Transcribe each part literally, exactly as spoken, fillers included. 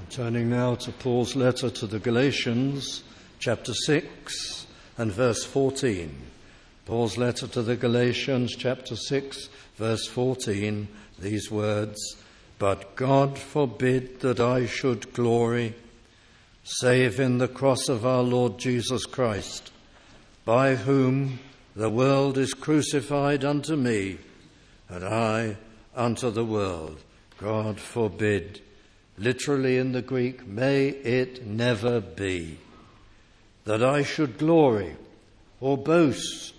Turning now to Paul's letter to the Galatians, chapter six and verse fourteen. Paul's letter to the Galatians, chapter six, verse fourteen, these words, "But God forbid that I should glory, save in the cross of our Lord Jesus Christ, by whom the world is crucified unto me, and I unto the world. God forbid." Literally in the Greek, may it never be that I should glory or boast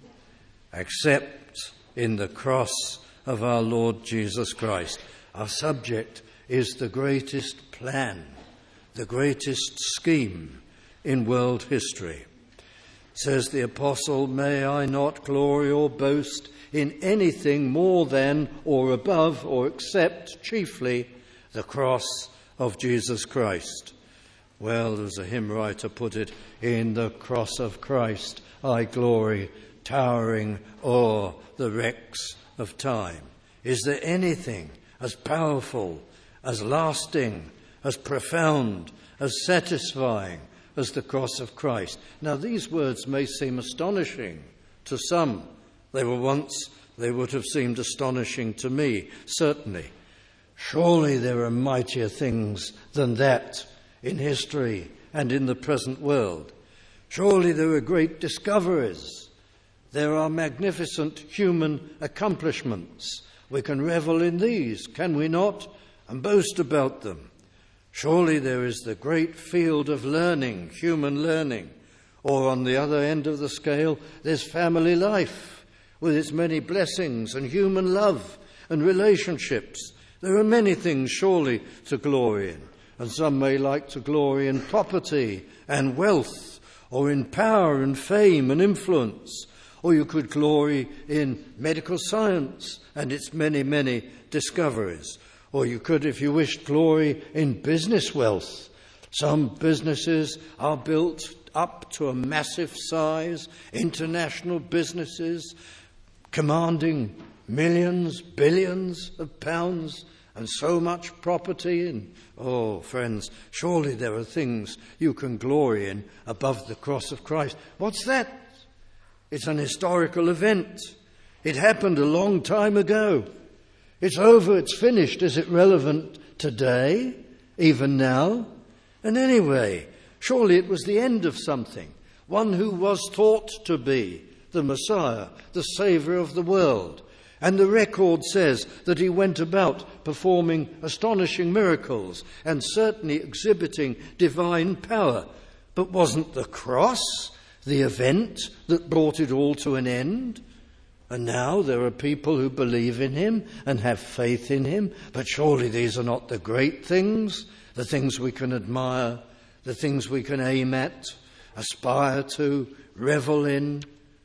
except in the cross of our Lord Jesus Christ. Our subject is the greatest plan, the greatest scheme in world history. Says the apostle, "May I not glory or boast in anything more than or above or except chiefly the cross of Jesus Christ." Well, as a hymn writer put it, "In the cross of Christ I glory, towering o'er the wrecks of time." Is there anything as powerful, as lasting, as profound, as satisfying as the cross of Christ? Now, these words may seem astonishing to some. They were once, they would have seemed astonishing to me, certainly. Surely there are mightier things than that in history and in the present world. Surely there are great discoveries. There are magnificent human accomplishments. We can revel in these, can we not, and boast about them. Surely there is the great field of learning, human learning. Or on the other end of the scale, there's family life with its many blessings and human love and relationships. There are many things surely to glory in, and some may like to glory in property and wealth, or in power and fame and influence, or you could glory in medical science and its many, many discoveries, or you could, if you wished, glory in business wealth. Some businesses are built up to a massive size, international businesses commanding millions, billions of pounds, and so much property. And, oh, friends, surely there are things you can glory in above the cross of Christ. What's that? It's an historical event. It happened a long time ago. It's over, it's finished. Is it relevant today, even now? And anyway, surely it was the end of something. One who was thought to be the Messiah, the Saviour of the world. And the record says that he went about performing astonishing miracles and certainly exhibiting divine power. But wasn't the cross the event that brought it all to an end? And now there are people who believe in him and have faith in him. But surely these are not the great things, the things we can admire, the things we can aim at, aspire to, revel in.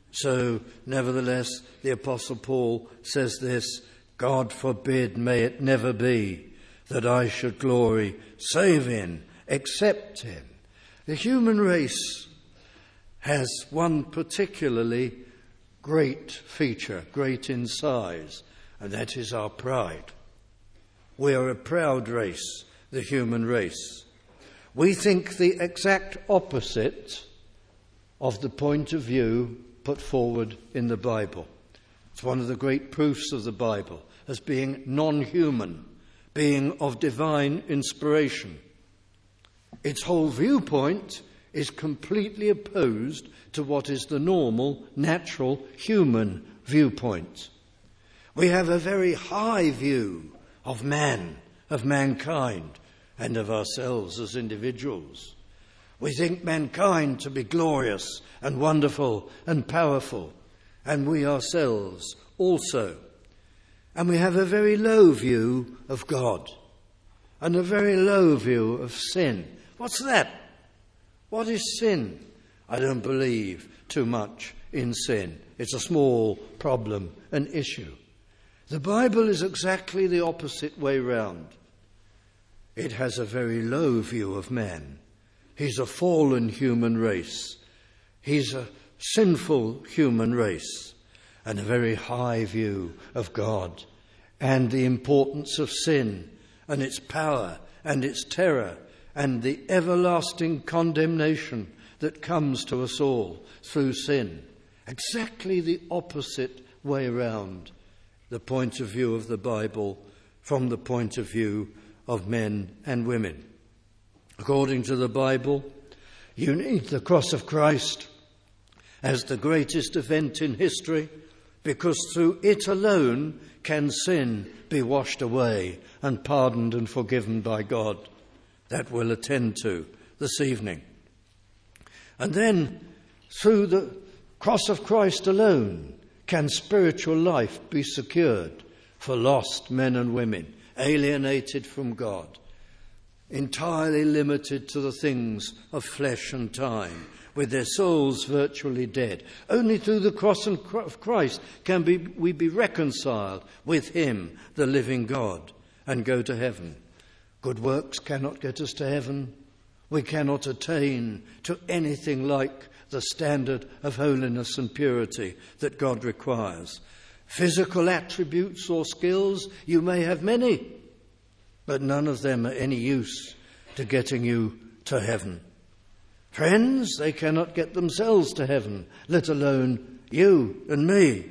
So, nevertheless, the Apostle Paul says this, "God forbid, may it never be, that I should glory, save in, except in." The human race has one particularly great feature, great in size, and that is our pride. We are a proud race, the human race. We think the exact opposite of the point of view put forward in the Bible. It's one of the great proofs of the Bible as being non-human, being of divine inspiration. Its whole viewpoint is completely opposed to what is the normal, natural, human viewpoint. We have a very high view of man, of mankind, and of ourselves as individuals. We think mankind to be glorious and wonderful and powerful, and we ourselves also. And we have a very low view of God and a very low view of sin. What's that? What is sin? I don't believe too much in sin. It's a small problem, an issue. The Bible is exactly the opposite way round. It has a very low view of man. He's a fallen human race. He's a sinful human race. And a very high view of God and the importance of sin and its power and its terror and the everlasting condemnation that comes to us all through sin. Exactly the opposite way round, the point of view of the Bible from the point of view of men and women. According to the Bible, you need the cross of Christ as the greatest event in history, because through it alone can sin be washed away and pardoned and forgiven by God. That we'll attend to this evening. And then, through the cross of Christ alone, can spiritual life be secured for lost men and women, alienated from God, entirely limited to the things of flesh and time, with their souls virtually dead. Only through the cross of Christ can be, we be reconciled with him, the living God, and go to heaven. Good works cannot get us to heaven. We cannot attain to anything like the standard of holiness and purity that God requires. Physical attributes or skills, you may have many, but none of them are any use to getting you to heaven. Friends, they cannot get themselves to heaven, let alone you and me.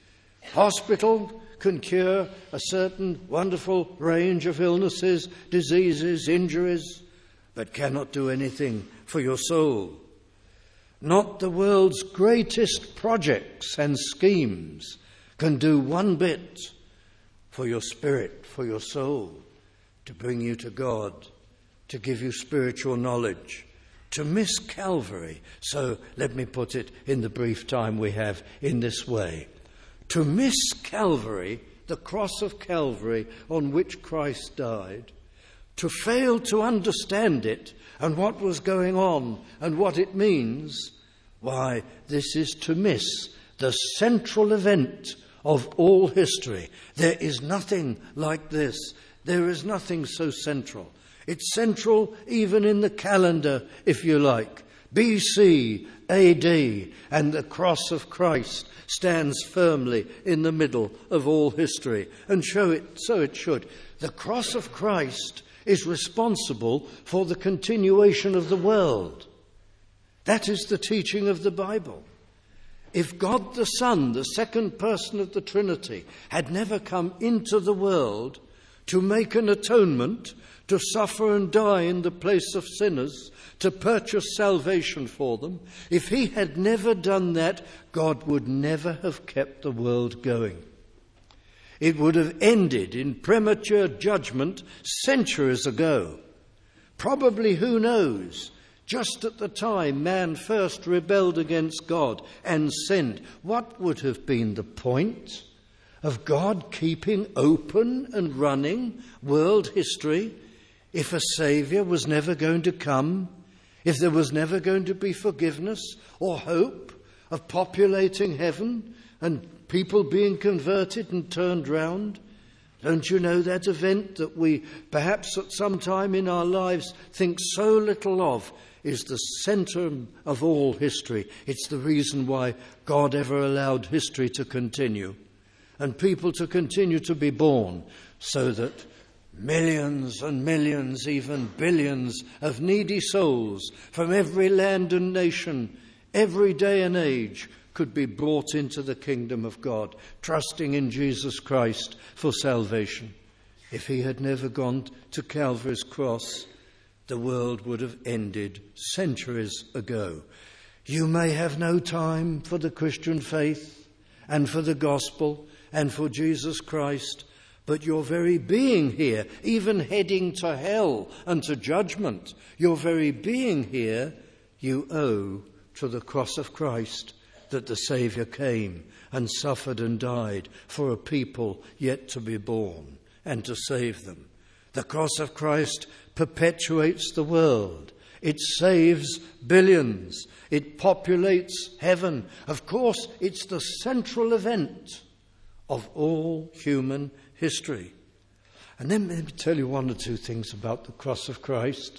Hospital can cure a certain wonderful range of illnesses, diseases, injuries, but cannot do anything for your soul. Not the world's greatest projects and schemes can do one bit for your spirit, for your soul, to bring you to God, to give you spiritual knowledge, to miss Calvary. So let me put it in the brief time we have in this way. To miss Calvary, the cross of Calvary on which Christ died, to fail to understand it and what was going on and what it means, why, this is to miss the central event of all history. There is nothing like this. There is nothing so central. It's central even in the calendar, if you like. B C, A D, and the cross of Christ stands firmly in the middle of all history. And show it, so it should. The cross of Christ is responsible for the continuation of the world. That is the teaching of the Bible. If God the Son, the second person of the Trinity, had never come into the world to make an atonement, to suffer and die in the place of sinners, to purchase salvation for them, if he had never done that, God would never have kept the world going. It would have ended in premature judgment centuries ago. Probably, who knows, just at the time man first rebelled against God and sinned. What would have been the point of God keeping open and running world history if a Saviour was never going to come, if there was never going to be forgiveness or hope of populating heaven and people being converted and turned round? Don't you know that event that we perhaps at some time in our lives think so little of is the centre of all history? It's the reason why God ever allowed history to continue and people to continue to be born, so that millions and millions, even billions of needy souls from every land and nation, every day and age, could be brought into the kingdom of God, trusting in Jesus Christ for salvation. If he had never gone to Calvary's cross, the world would have ended centuries ago. You may have no time for the Christian faith and for the gospel and for Jesus Christ, but your very being here, even heading to hell and to judgment, your very being here, you owe to the cross of Christ, that the Saviour came and suffered and died for a people yet to be born and to save them. The cross of Christ perpetuates the world. It saves billions. It populates heaven. Of course, it's the central event of all human history. And then let me tell you one or two things about the cross of Christ.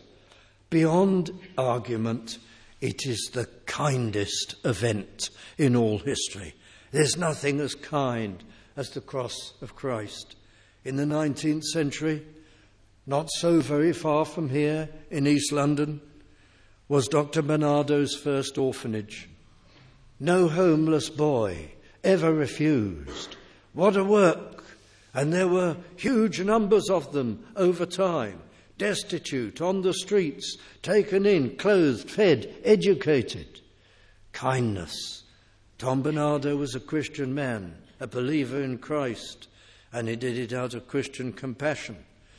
Beyond argument, it is the kindest event in all history. There's nothing as kind as the cross of Christ. In the nineteenth century, not so very far from here in East London, was Doctor Bernardo's first orphanage. No homeless boy ever refused. What a work! And there were huge numbers of them over time, destitute, on the streets, taken in, clothed, fed, educated. Kindness. Tom Bernardo was a Christian man, a believer in Christ, and he did it out of Christian compassion.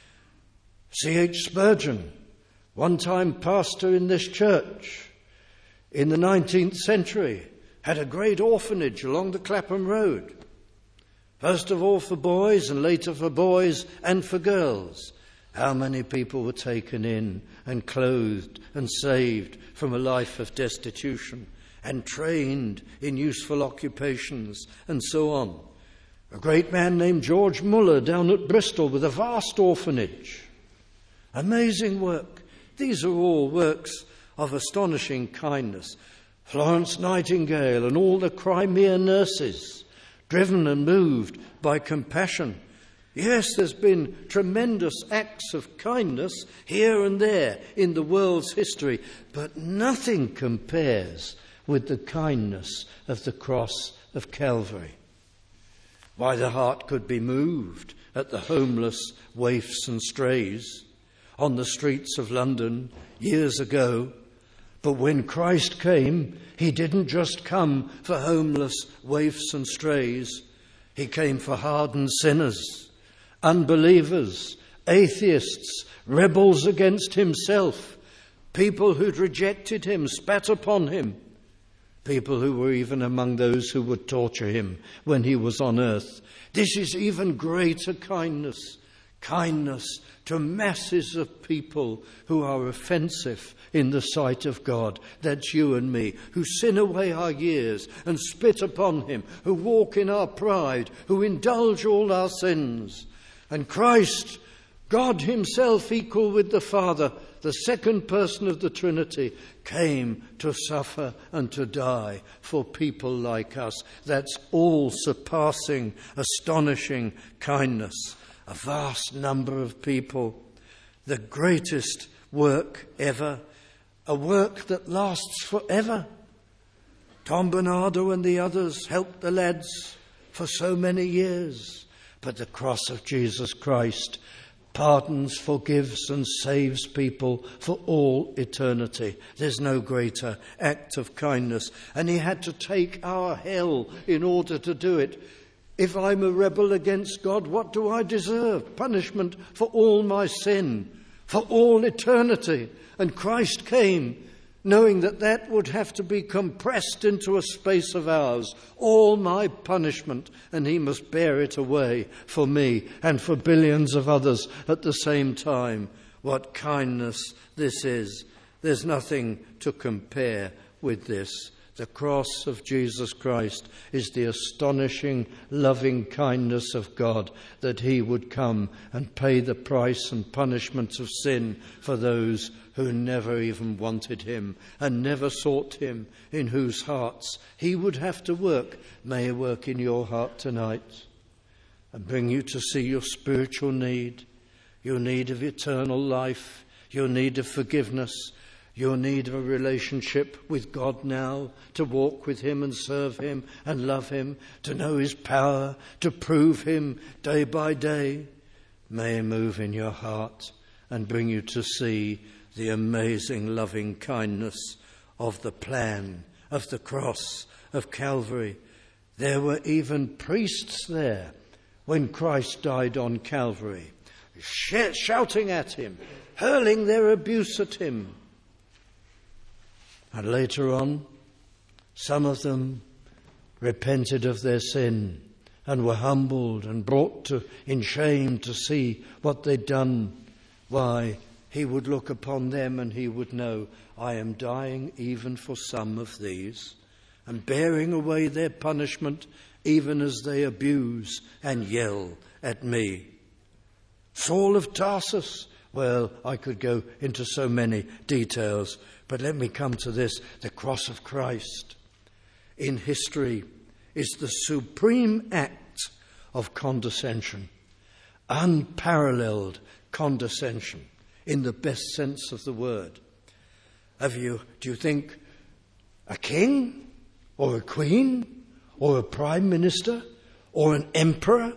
C H Spurgeon, one time pastor in this church in the nineteenth century, had a great orphanage along the Clapham Road. First of all for boys and later for boys and for girls. How many people were taken in and clothed and saved from a life of destitution and trained in useful occupations and so on. A great man named George Muller down at Bristol with a vast orphanage. Amazing work. These are all works of astonishing kindness. Florence Nightingale and all the Crimea nurses, driven and moved by compassion. Yes, there's been tremendous acts of kindness here and there in the world's history, but nothing compares with the kindness of the cross of Calvary. Why, the heart could be moved at the homeless waifs and strays on the streets of London years ago. But when Christ came, he didn't just come for homeless waifs and strays. He came for hardened sinners, unbelievers, atheists, rebels against himself, people who'd rejected him, spat upon him, people who were even among those who would torture him when he was on earth. This is even greater kindness. Kindness to masses of people who are offensive in the sight of God. That's you and me, who sin away our years and spit upon him, who walk in our pride, who indulge all our sins. And Christ, God himself equal with the Father, the second person of the Trinity, came to suffer and to die for people like us. That's all surpassing, astonishing kindness. A vast number of people, the greatest work ever, a work that lasts forever. Tom Bernardo and the others helped the lads for so many years, but the cross of Jesus Christ pardons, forgives and saves people for all eternity. There's no greater act of kindness, and he had to take our hell in order to do it. If I'm a rebel against God, what do I deserve? Punishment for all my sin, for all eternity. And Christ came, knowing that that would have to be compressed into a space of hours, all my punishment, and he must bear it away for me and for billions of others at the same time. What kindness this is. There's nothing to compare with this. The cross of Jesus Christ is the astonishing loving kindness of God, that he would come and pay the price and punishment of sin for those who never even wanted him and never sought him, in whose hearts he would have to work. May he work in your heart tonight and bring you to see your spiritual need, your need of eternal life, your need of forgiveness, your need of a relationship with God now, to walk with him and serve him and love him, to know his power, to prove him day by day. May he move in your heart and bring you to see the amazing loving kindness of the plan of the cross of Calvary. There were even priests there when Christ died on Calvary, sh- shouting at him, hurling their abuse at him. And later on, some of them repented of their sin and were humbled and brought to in shame to see what they'd done. Why, he would look upon them and he would know, I am dying even for some of these, and bearing away their punishment even as they abuse and yell at me. Saul of Tarsus, well, I could go into so many details, but let me come to this. The cross of Christ in history is the supreme act of condescension. unparalleled condescension in the best sense of the word. Have you, do you think a king or a queen or a prime minister or an emperor,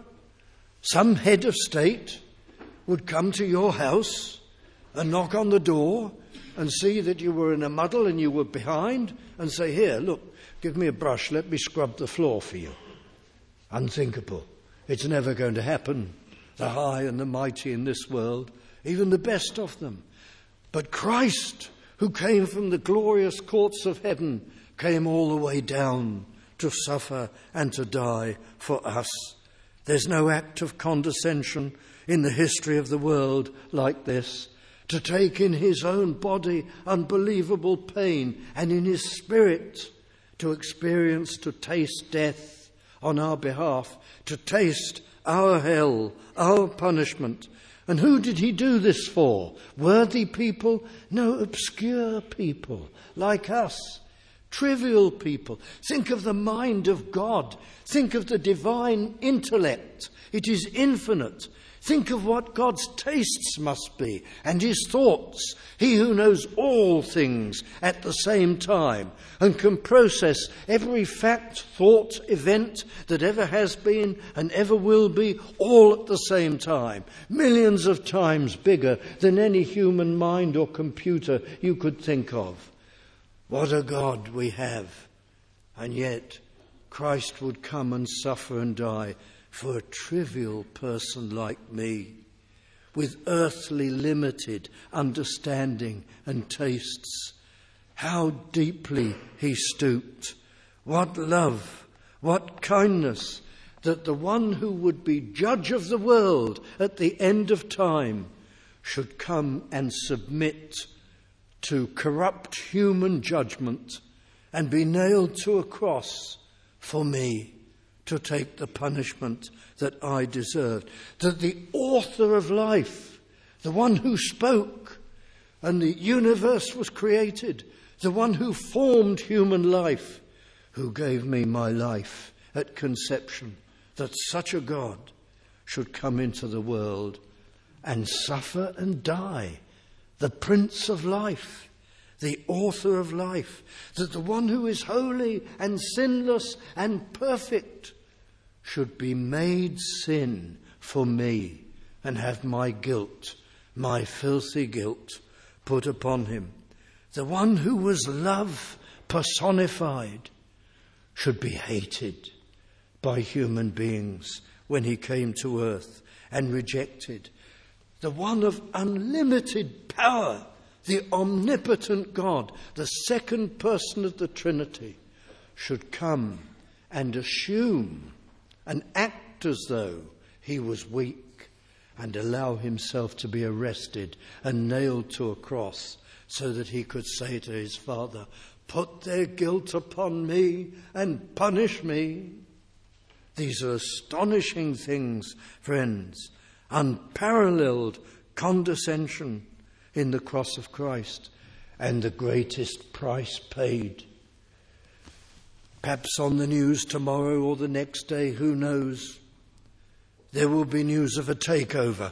some head of state, would come to your house and knock on the door and see that you were in a muddle and you were behind and say, "Here, look, give me a brush, let me scrub the floor for you"? Unthinkable. It's never going to happen. The high and the mighty in this world, even the best of them. But Christ, who came from the glorious courts of heaven, came all the way down to suffer and to die for us. There's no act of condescension in the history of the world like this. To take in his own body unbelievable pain, and in his spirit to experience, to taste death on our behalf, to taste our hell, our punishment. And who did he do this for? Worthy people? No, obscure people like us. Trivial people. Think of the mind of God. Think of the divine intellect. It is infinite. Think of what God's tastes must be and his thoughts. He who knows all things at the same time and can process every fact, thought, event that ever has been and ever will be, all at the same time. Millions of times bigger than any human mind or computer you could think of. What a God we have. And yet Christ would come and suffer and die for a trivial person like me, with earthly limited understanding and tastes. How deeply he stooped. What love, what kindness, that the one who would be judge of the world at the end of time should come and submit to corrupt human judgment and be nailed to a cross for me, to take the punishment that I deserved. That the author of life, the one who spoke and the universe was created, the one who formed human life, who gave me my life at conception, that such a God should come into the world and suffer and die, the Prince of Life, the author of life, that the one who is holy and sinless and perfect should be made sin for me and have my guilt, my filthy guilt, put upon him. The one who was love personified should be hated by human beings when he came to earth and rejected. The one of unlimited power, the omnipotent God, the second person of the Trinity, should come and assume and act as though he was weak and allow himself to be arrested and nailed to a cross so that he could say to his Father, "Put their guilt upon me and punish me." These are astonishing things, friends. Unparalleled condescension in the cross of Christ, and the greatest price paid. Perhaps on the news tomorrow or the next day, who knows, there will be news of a takeover.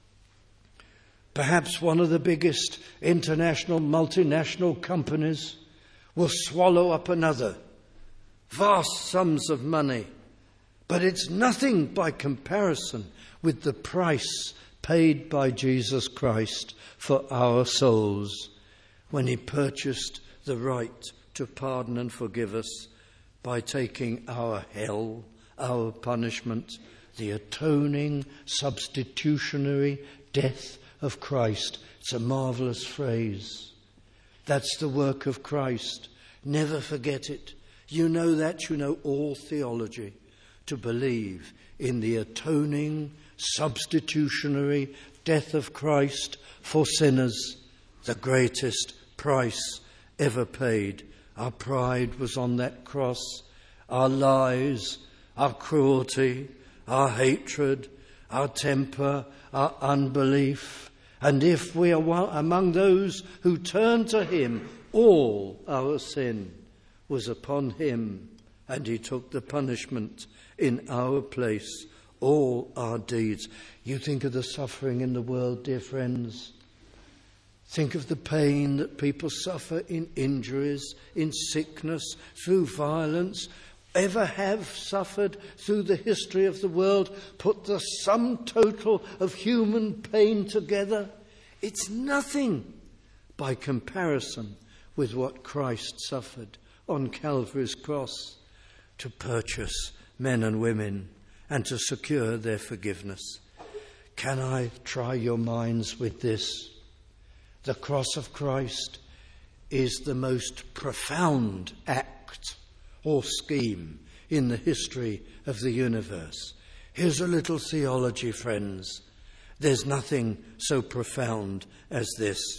Perhaps one of the biggest international multinational companies will swallow up another. Vast sums of money. But it's nothing by comparison with the price paid by Jesus Christ for our souls when he purchased the right to pardon and forgive us by taking our hell, our punishment, the atoning, substitutionary death of Christ. It's a marvelous phrase. That's the work of Christ. Never forget it. You know that, you know all theology. To believe in the atoning, substitutionary death of Christ for sinners, the greatest price ever paid. Our pride was on that cross, our lies, our cruelty, our hatred, our temper, our unbelief. And if we are among those who turn to him, all our sin was upon him, and he took the punishment in our place. all our deeds. You think of the suffering in the world, dear friends. Think of the pain that people suffer in injuries, in sickness, through violence, ever have suffered through the history of the world. Put the sum total of human pain together. It's nothing by comparison with what Christ suffered on Calvary's cross to purchase men and women and to secure their forgiveness. Can I try your minds with this? The cross of Christ is the most profound act or scheme in the history of the universe. Here's a little theology, friends. There's nothing so profound as this.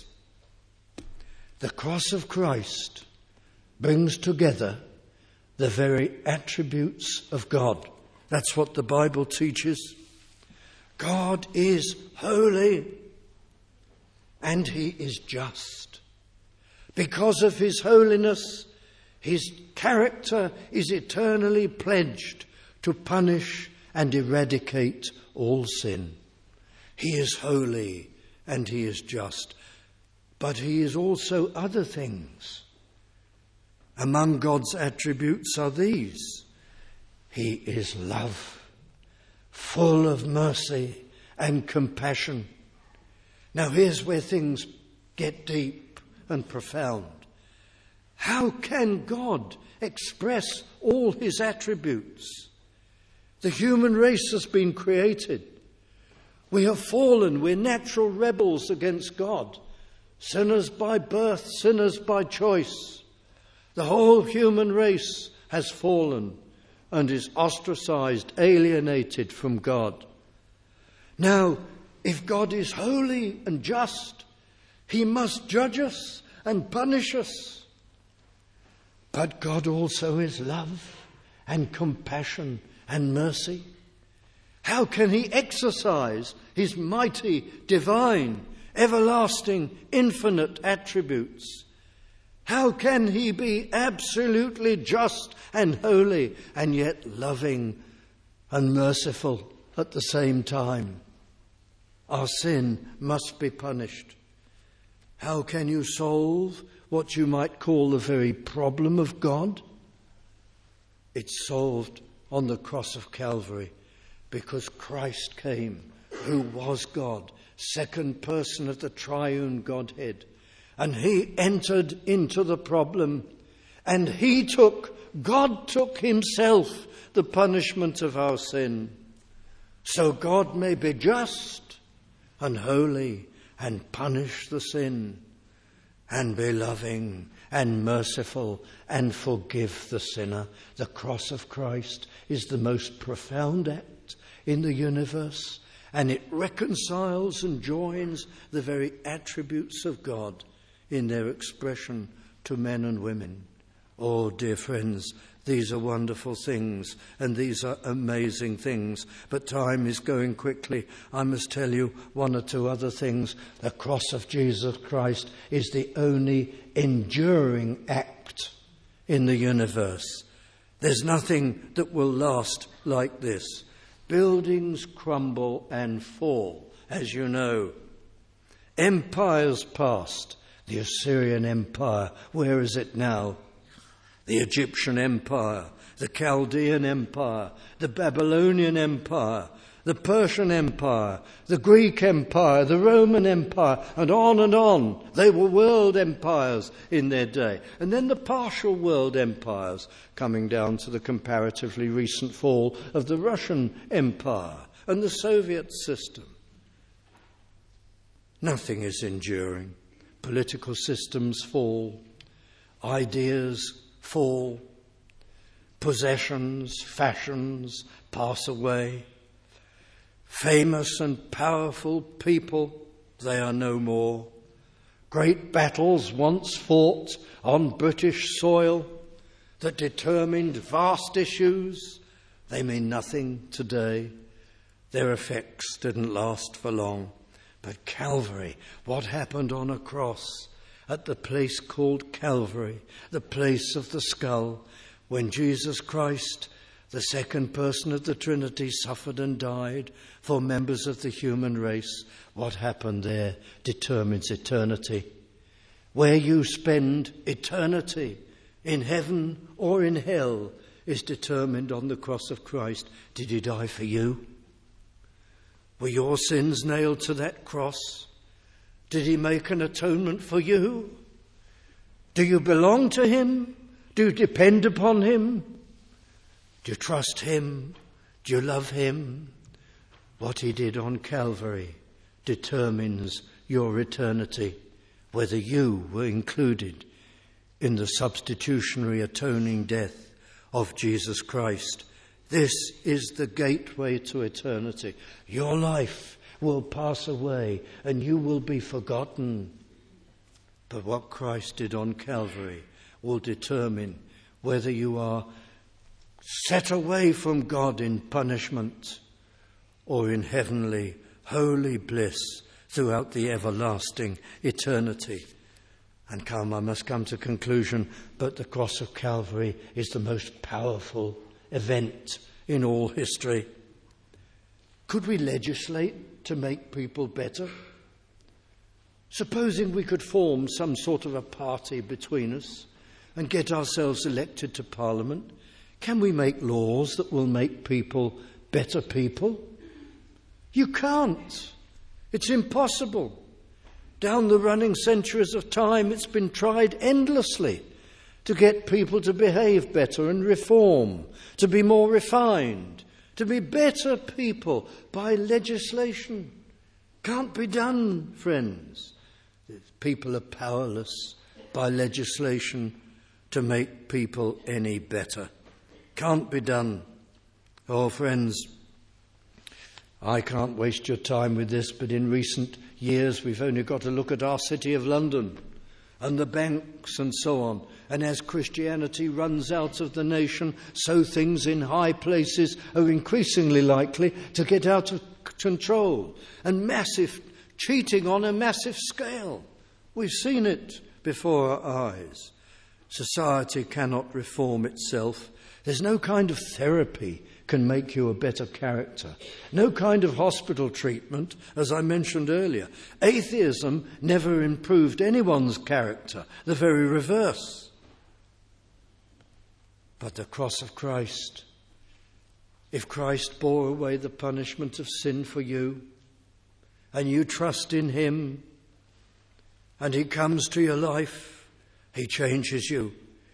The cross of Christ brings together the very attributes of God. That's what the Bible teaches. God is holy. And he is just. Because of his holiness, his character is eternally pledged to punish and eradicate all sin. He is holy and he is just. But he is also other things. Among God's attributes are these. He is love, full of mercy and compassion. Now here's where things get deep and profound. How can God express all his attributes? The human race has been created. We have fallen. We're natural rebels against God. Sinners by birth, sinners by choice. The whole human race has fallen and is ostracized, alienated from God. Now, if God is holy and just, he must judge us and punish us. But God also is love and compassion and mercy. How can he exercise his mighty, divine, everlasting, infinite attributes? How can he be absolutely just and holy and yet loving and merciful at the same time? Our sin must be punished. How can you solve what you might call the very problem of God? It's solved on the cross of Calvary because Christ came, who was God, second person of the triune Godhead. And he entered into the problem and he took, God took himself the punishment of our sin. So God may be just and holy and punish the sin and be loving and merciful and forgive the sinner. The cross of Christ is the most profound act in the universe, and it reconciles and joins the very attributes of God in their expression to men and women. Oh, dear friends, these are wonderful things and these are amazing things. But time is going quickly. I must tell you one or two other things. The cross of Jesus Christ is the only enduring act in the universe. There's nothing that will last like this. Buildings crumble and fall, as you know. Empires passed. The Assyrian Empire, where is it now? The Egyptian Empire, the Chaldean Empire, the Babylonian Empire, the Persian Empire, the Greek Empire, the Roman Empire, and on and on. They were world empires in their day. And then the partial world empires, coming down to the comparatively recent fall of the Russian Empire and the Soviet system. Nothing is enduring. Political systems fall. Ideas fall. Possessions, fashions pass away. Famous and powerful people, they are no more. Great battles once fought on British soil that determined vast issues, they mean nothing today. Their effects didn't last for long. But Calvary, what happened on a cross at the place called Calvary, the place of the skull, when Jesus Christ, The second person of the Trinity suffered and died for members of the human race. What happened there determines eternity. Where you spend eternity, in heaven or in hell, is determined on the cross of Christ. Did he die for you? Were your sins nailed to that cross? Did he make an atonement for you? Do you belong to him? Do you depend upon him? Do you trust him? Do you love him? What he did on Calvary determines your eternity, whether you were included in the substitutionary atoning death of Jesus Christ. This is the gateway to eternity. Your life will pass away and you will be forgotten. But what Christ did on Calvary will determine whether you are set away from God in punishment or in heavenly, holy bliss throughout the everlasting eternity. And come, I must come to conclusion, but the cross of Calvary is the most powerful event in all history. Could we legislate to make people better? Supposing we could form some sort of a party between us and get ourselves elected to Parliament, can we make laws that will make people better people? You can't. It's impossible. Down the running centuries of time, it's been tried endlessly to get people to behave better and reform, to be more refined, to be better people by legislation. Can't be done, friends. People are powerless by legislation to make people any better. Can't be done. Oh, friends, I can't waste your time with this, but in recent years we've only got to look at our city of London and the banks and so on. And as Christianity runs out of the nation, so things in high places are increasingly likely to get out of control. And massive cheating on a massive scale. We've seen it before our eyes. Society cannot reform itself. There's no kind of therapy can make you a better character. No kind of hospital treatment, as I mentioned earlier. Atheism never improved anyone's character, the very reverse. But the cross of Christ, if Christ bore away the punishment of sin for you, and you trust in him, and he comes to your life, he changes you.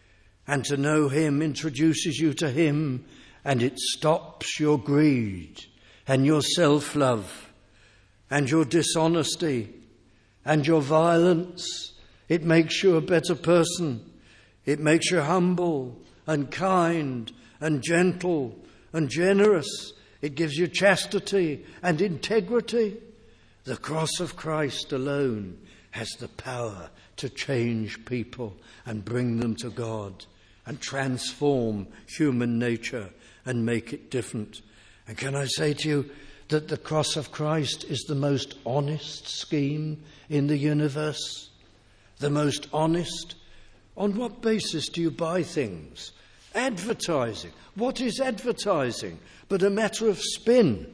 And to know him introduces you to him, and it stops your greed and your self-love and your dishonesty and your violence. It makes you a better person. It makes you humble and kind and gentle and generous. It gives you chastity and integrity. The cross of Christ alone has the power to change people and bring them to God and transform human nature and make it different. And can I say to you that the cross of Christ is the most honest scheme in the universe? The most honest? On what basis do you buy things? Advertising. What is advertising but a matter of spin?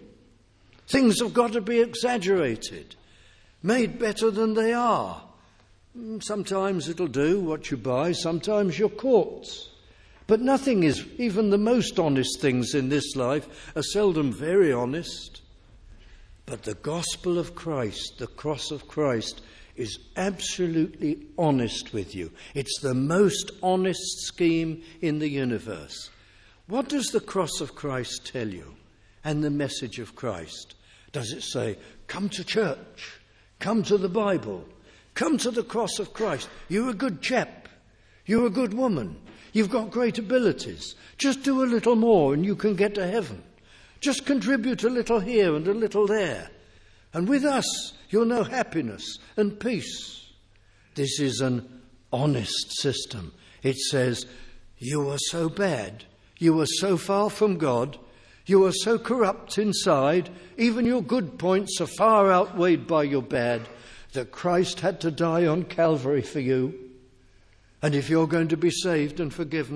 Things have got to be exaggerated, made better than they are. Sometimes it'll do what you buy, sometimes you're caught. But nothing is, even the most honest things in this life are seldom very honest. But the gospel of Christ, the cross of Christ, is absolutely honest with you. It's the most honest scheme in the universe. What does the cross of Christ tell you and the message of Christ? Does it say, come to church, come to the Bible, come to the cross of Christ. You're a good chap. You're a good woman. You've got great abilities. Just do a little more and you can get to heaven. Just contribute a little here and a little there. And with us, you'll know happiness and peace. This is an honest system. It says, you are so bad. You are so far from God. You are so corrupt inside. Even your good points are far outweighed by your bad, that Christ had to die on Calvary for you. And if you're going to be saved and forgiven,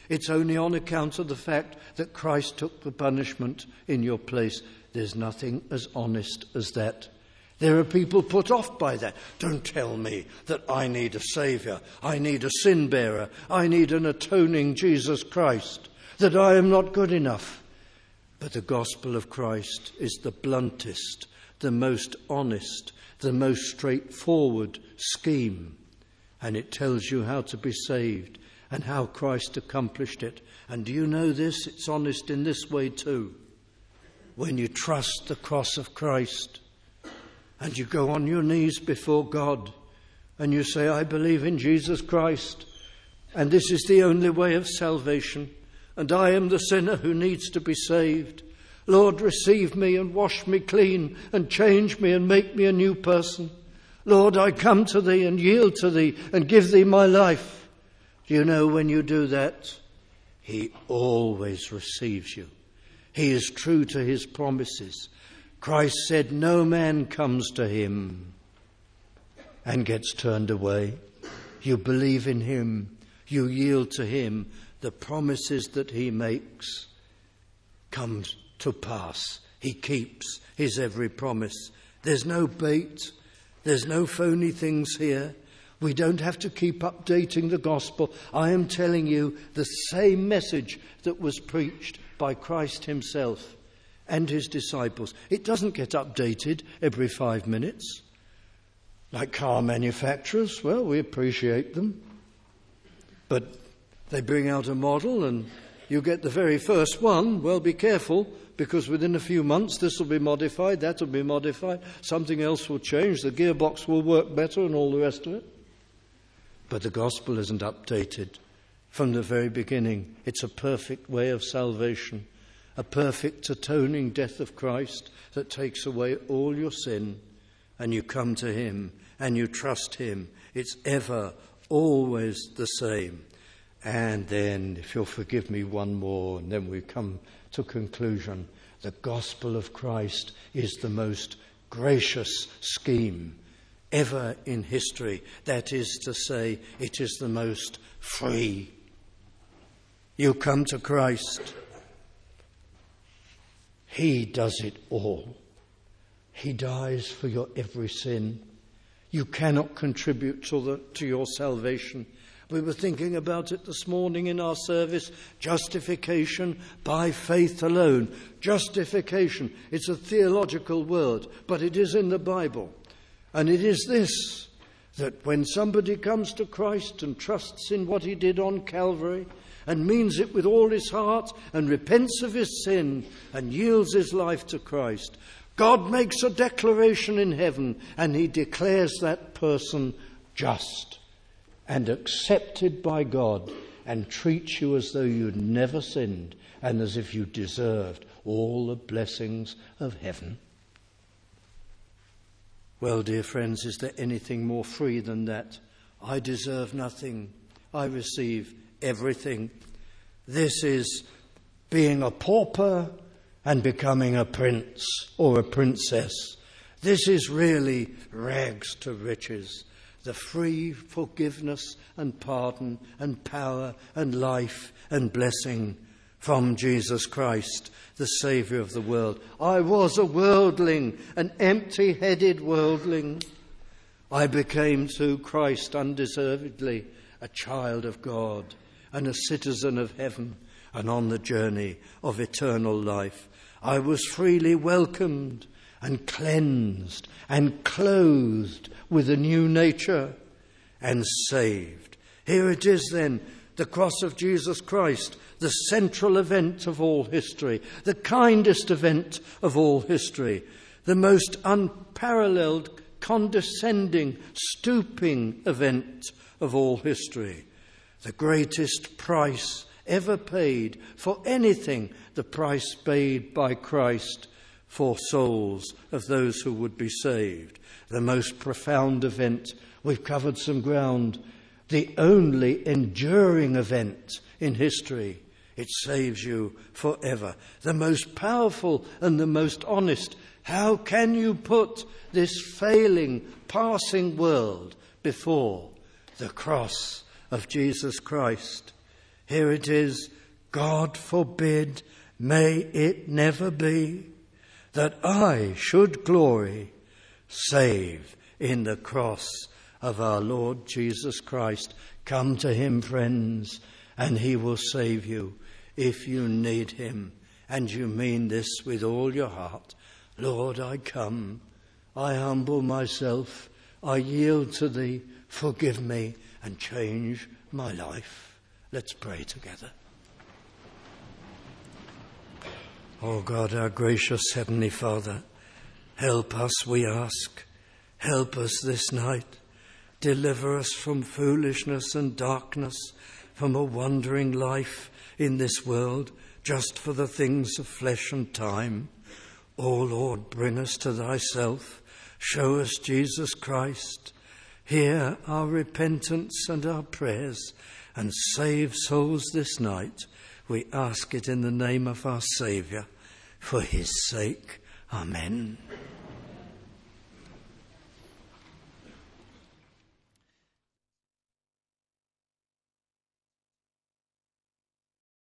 It's only on account of the fact that Christ took the punishment in your place. There's nothing as honest as that. There are people put off by that. Don't tell me that I need a saviour, I need a sin bearer, I need an atoning Jesus Christ, that I am not good enough. But the gospel of Christ is the bluntest, the most honest, the most straightforward scheme. And it tells you how to be saved and how Christ accomplished it. And do you know this? It's honest in this way too. When you trust the cross of Christ and you go on your knees before God and you say, I believe in Jesus Christ and this is the only way of salvation, and I am the sinner who needs to be saved. Lord, receive me and wash me clean and change me and make me a new person. Lord, I come to thee and yield to thee and give thee my life. Do you know, when you do that, he always receives you. He is true to his promises. Christ said no man comes to him and gets turned away. You believe in him, you yield to him, the promises that he makes come to pass. He keeps his every promise. There's no bait, there's no phony things here. We don't have to keep updating the gospel. I am telling you the same message that was preached by Christ himself and his disciples. It doesn't get updated every five minutes. Like car manufacturers, well, we appreciate them. But they bring out a model and you get the very first one. Well, be careful, because within a few months this will be modified, that will be modified, something else will change, the gearbox will work better and all the rest of it. But the gospel isn't updated from the very beginning. It's a perfect way of salvation, a perfect atoning death of Christ that takes away all your sin, and you come to him and you trust him. It's ever, always the same. And then, if you'll forgive me one more, and then we come to conclusion. The gospel of Christ is the most gracious scheme ever in history. That is to say, it is the most free. You come to Christ. He does it all. He dies for your every sin. You cannot contribute to, the, to your salvation. We were thinking about it this morning in our service. Justification by faith alone. Justification. It's a theological word, but it is in the Bible. And it is this, that when somebody comes to Christ and trusts in what he did on Calvary and means it with all his heart and repents of his sin and yields his life to Christ, God makes a declaration in heaven and he declares that person just and accepted by God, and treats you as though you'd never sinned and as if you deserved all the blessings of heaven. Well, dear friends, is there anything more free than that? I deserve nothing. I receive everything. This is being a pauper and becoming a prince or a princess. This is really rags to riches. The free forgiveness and pardon and power and life and blessing from Jesus Christ, the Saviour of the world. I was a worldling, an empty-headed worldling. I became through Christ undeservedly a child of God and a citizen of heaven and on the journey of eternal life. I was freely welcomed and cleansed and clothed with a new nature and saved. Here it is then, the cross of Jesus Christ, the central event of all history, the kindest event of all history, the most unparalleled, condescending, stooping event of all history, the greatest price ever paid for anything, the price paid by Christ for souls of those who would be saved. The most profound event. We've covered some ground. The only enduring event in history. It saves you forever. The most powerful and the most honest. How can you put this failing, passing world before the cross of Jesus Christ? Here it is. God forbid, may it never be, that I should glory save in the cross of our Lord Jesus Christ. Come to him, friends, and he will save you if you need him and you mean this with all your heart. Lord, I come, I humble myself, I yield to thee, forgive me and change my life. Let's pray together. Oh God, our gracious Heavenly Father, help us, we ask. Help us this night. Deliver us from foolishness and darkness, from a wandering life in this world, just for the things of flesh and time. O Lord, bring us to thyself. Show us Jesus Christ. Hear our repentance and our prayers, and save souls this night. We ask it in the name of our Saviour, for his sake. Amen.